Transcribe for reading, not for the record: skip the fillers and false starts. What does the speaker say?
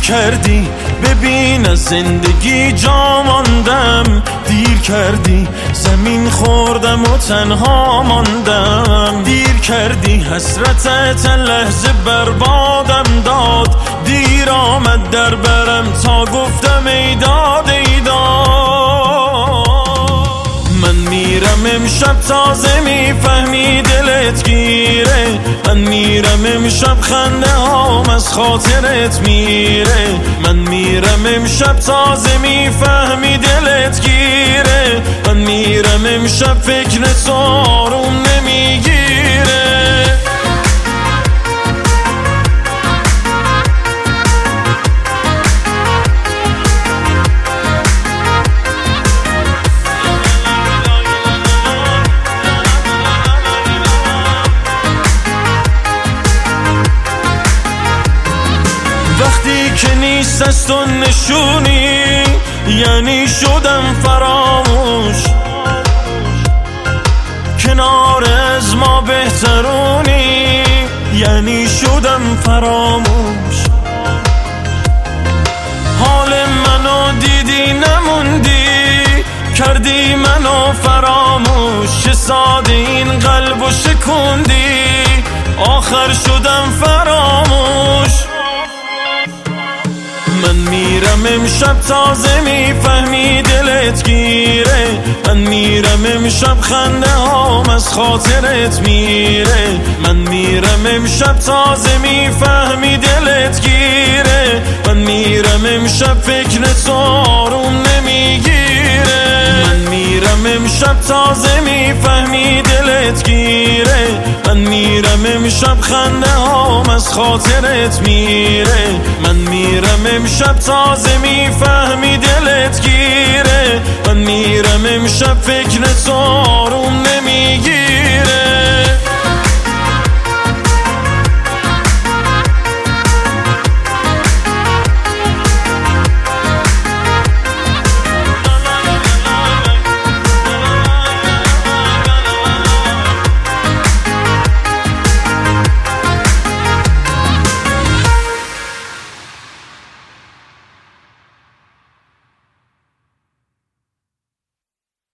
کردی ببین از زندگی جا ماندم، دیر کردی زمین خوردم و تنها ماندم، دیر کردی حسرتت لحظه بربادم داد، دیر آمد در برم تا گفتم ای داد ای داد. من میرم امشب تازه میفهمی دلت گیره، من میرم امشب خنده هام از خاطرت میره، من میرم امشب تازه میفهمی دلت گیره، من میرم امشب فکر تو آروم نمیگیره. وقتی که نیست از تو نشونی یعنی شدم فراموش، کنار از ما بهترونی یعنی شدم فراموش، حال منو دیدی نموندی کردی منو فراموش، چه ساده این قلبو شکوندی آخر شدم فراموش. من میرم امشب تازه میفهمی دلت گیره، من میرم امشب خنده هام از خاطرت میره، من میرم امشب تازه میفهمی دلت گیره، من میرم امشب فکر تو آروم نمیگیره، من میرم امشب تازه میفهمی دلت گیره، من میرم امشب خنده هام از خاطرت میره، من میرم امشب تازه میفهمی دلت گیره، من میرم امشب فکر تو آروم